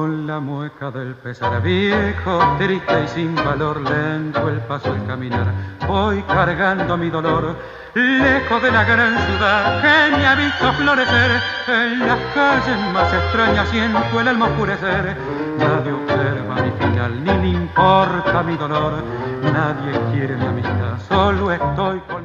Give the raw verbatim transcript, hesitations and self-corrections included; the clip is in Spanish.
Con la mueca del pesar viejo, triste y sin valor, lento el paso al caminar, voy cargando mi dolor, lejos de la gran ciudad que me ha visto florecer, en las calles más extrañas siento el alma oscurecer. Nadie observa mi final, ni le importa mi dolor, nadie quiere mi amistad, solo estoy con